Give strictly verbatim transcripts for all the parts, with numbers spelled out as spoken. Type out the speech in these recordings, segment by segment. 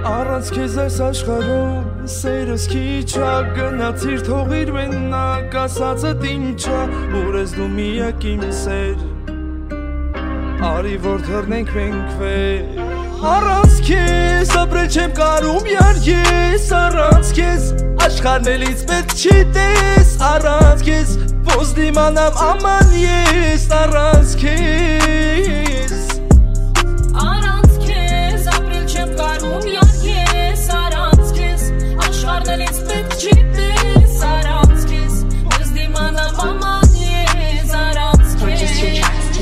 Առանց քեզ այս աշխարհում սերս քիչ ա գնացիր թողիր մենակ ասածդ ինչա որ ես դու միակ իմ սեր Արի որ թռնենք մենք վեր Առանց քեզ ապրել չեմ կարում յար ես Առանց քեզ աշխարհն էլից պետք չի տես Առանց քեզ ոնց դիմանամ աման ես Առանց քեզ Առանց քեզ ապրել չեմ կարում յար ես Առանց քեզ աշխարհն էլից պետք չի տես Առանց քեզ ոնց դիմանամ աման ես Առանց քեզ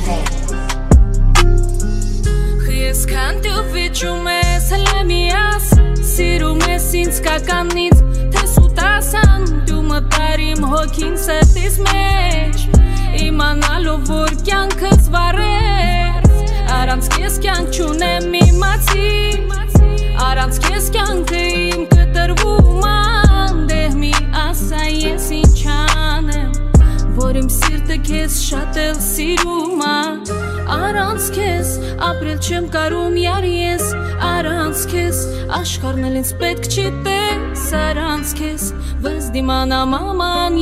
Ես քանտու վիճում ես հլեմիաս Սիրում ես ինձ կականից Թե սուտասան դու մտարիմ հոգին սրտիս մեջ Իմանալով որ կյանքս վարես Առանց քեզ կյանք չունեմ իմացի Առանց քեզ կյանքը իմ կտրվում անդեղ մի ասա ես ինչ անեմ Որ իմ սիրտը քեզ շատ էլ սիրում ա Առանց քեզ ապրել չեմ կարում յար ես Առանց քեզ աշխարհն էլ ինձ պետք չի տես Առանց քեզ ոնց դիմանամ աման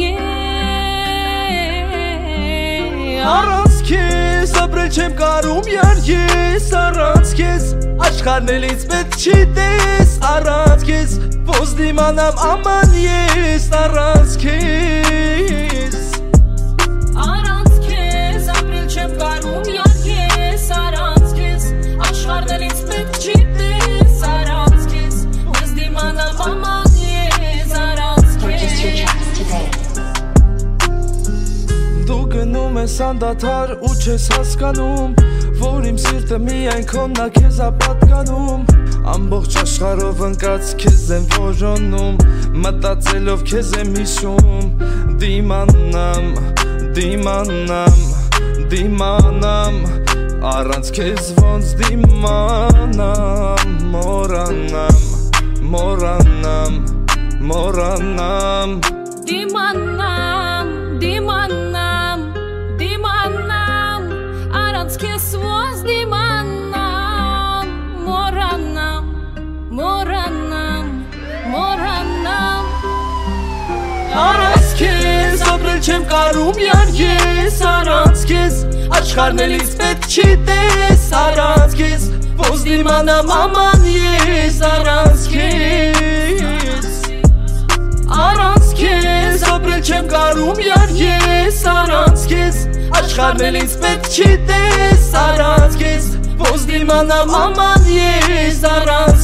ես Առանց քեզ ապրել չեմ կարում յար ես Առանց քեզ աշխարհն էլ ինձ պետք չի տես Առանց քեզ ոնց դիմանամ աման ես Առանց քեզ Առանց քեզ ապրել չեմ կարում յար ես Առանց քեզ աշխարհն էլ ինձ պետք չի տես Առանց քեզ ոնց դիմանամ աման ես Առանց քեզ Դու գնում ես անդադար ու չես հասկանում Որ իմ սիրտը միայն քոնն ա քեզ ա պատկանում Ամբողջ աշխարհով ընկած քեզ եմ որոնում Մտածելով քեզ եմ հիշում Դիմանամ, դիմանամ, դիմանամ Առանց քեզ ոնց դիմանամ Մորանամ, մորանամ, մորանամ Դիմանամ, դիմանամ, դիմանամ Առանց քեզ ոնց դիմանամ Մորանամ, մորանամ, մորանամ Առանց քեզ ապրել չեմ կարում յար ես Առանց քեզ աշխարհն էլ ինձ պետք չի տես Առանց քեզ ոնց դիմանամ աման ես Առանց քեզ Առանց քեզ ապրել չեմ կարում յար ես Առանց քեզ աշխարհն էլ ինձ պետք չի տես Առանց քեզ ոնց դիմանամ աման ես Առանց